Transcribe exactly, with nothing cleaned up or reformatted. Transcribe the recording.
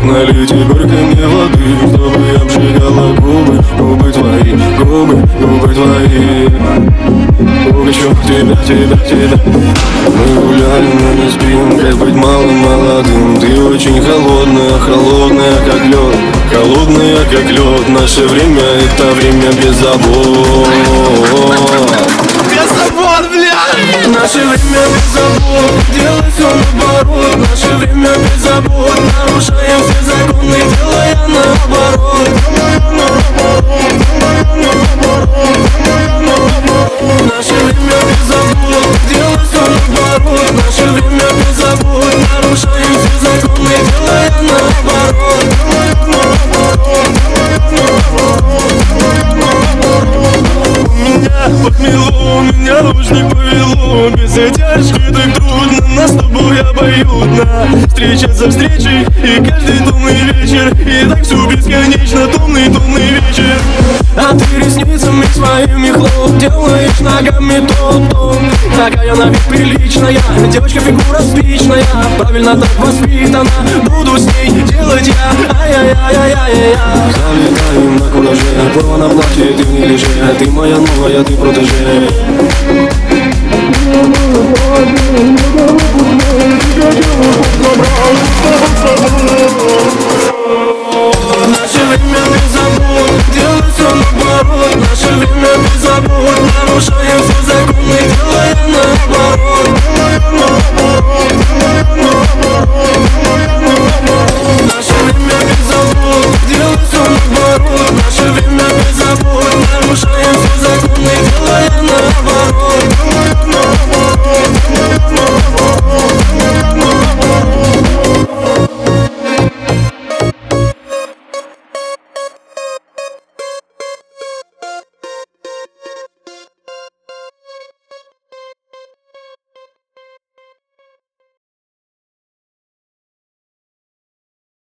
налейте горькой мне воды, чтобы я обжигала губы, губы твои, губы, губы твои. Хочу тебя, тебя, тебя. Мы гуляем, но не спим, как быть малым, молодым. Ты очень холодная, холодная, как лед, холодная, как лед. Наше время — это время без забот. Без забот, бля! Наше время без забот, делай все наоборот. Наше время без забот, нарушаем все законы, делая наоборот. Наше время без забот, делай все наоборот. Наше время без забот, нарушаем все законы, делая наоборот. Меня подмело, меня ручник повело. Без задержки так трудно, нас с тобой обоюдно. Встреча за встречей и каждый томный вечер. И так все бесконечно, томный, томный вечер. А ты ресницами своими хлоп, делаешь ногами топ-топ. Такая на вид приличная, девочка фигура спичная. Правильно так воспитана, буду с ней делать я. Ай-яй-яй-яй-яй-яй. Залетаем на кураже, порвано платье, ты в неглиже. Ты моя новая, ты протеже. Добро, добро, добро, добро.